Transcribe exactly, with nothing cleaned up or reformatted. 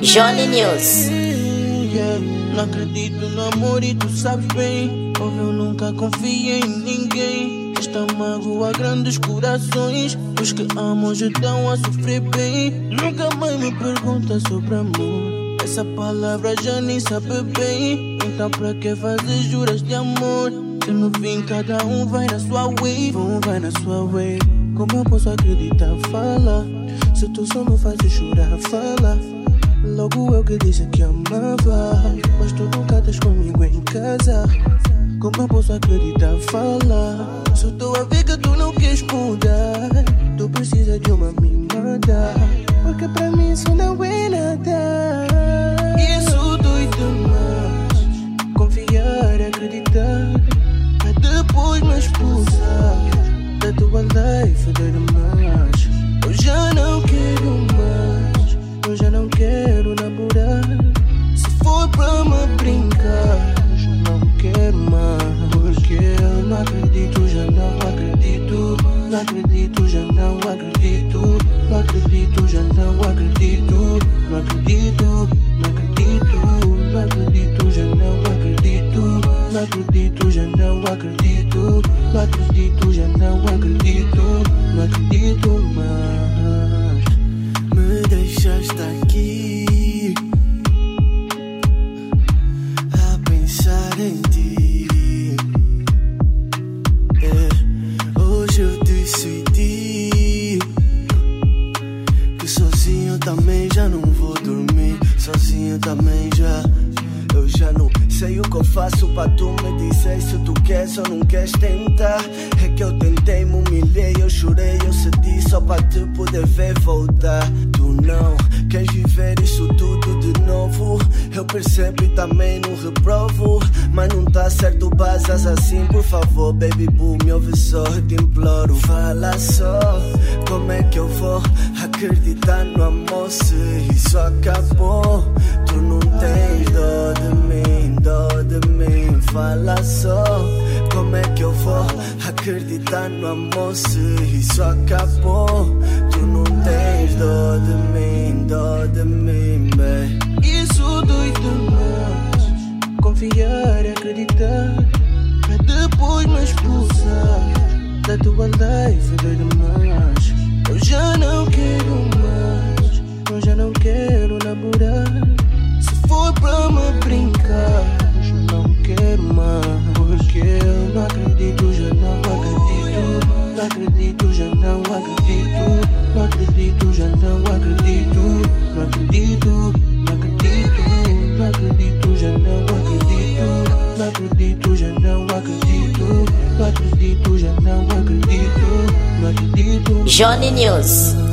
Johnny News. Yeah, não acredito no amor e tu sabes bem. Ou eu nunca confiei em ninguém. Esta mágoa grandes corações. Os que amam hoje estão a sofrer bem. Nunca mais me pergunta sobre amor. Essa palavra já nem sabe bem. Então pra que fazer juras de amor? Se no fim cada um vai na sua way. Um vai na sua way. Como eu posso acreditar? Fala. Se tu só me fazes chorar, fala. Logo eu que disse que amava, mas tu nunca estás comigo em casa. Como eu posso acreditar? Fala. Se estou a ver que tu não queres mudar, tu precisa de uma mimada, porque pra mim isso não é nada. Isso dói demais. Confiar e acreditar, pra depois me expulsar da tua life demais. Eu já não quero mais, eu já não quero namorar. Se for pra me brincar, eu não quero mais. Porque eu não acredito, já não acredito. Não acredito, já não acredito. Não acredito, já não acredito. Não acredito, não acredito. Não acredito, já não acredito. Não acredito, já não acredito. Não acredito, já não acredito. Não acredito mais. Me deixaste aqui a pensar em ti. É, hoje eu decidi que sozinho também já não vou dormir. Sozinho também já. Eu já não sei o que eu faço pra tu me dizer se tu queres ou não queres tentar. É que eu tentei, me humilhei, eu chorei, eu cedi só pra te poder ver voltar. Tu não queres viver isso tudo de novo. Eu percebo e também não reprovo, mas não tá certo basas assim, por favor. Baby boo, me ouve só, eu te imploro. Fala só, como é que eu vou acreditar no amor se isso acabou? Tu não tens dó de mim, dó de mim. Fala só, como é que eu vou acreditar no amor se isso acabou? Tu não tens dó de mim, dó de mim, baby. Isso dói demais. Confiar e acreditar, pra depois me expulsar da tua life demais. Eu já não quero mais, eu já não quero namorar. Se for pra me brincar, eu não quero mais. Porque eu não acredito, já não acredito. Não acredito, já não acredito. Não acredito, já não acredito. Não acredito, não acredito. Não acredito, já não acredito. Não acredito, já não acredito. Não acredito, já não acredito. Não acredito. Johnny News.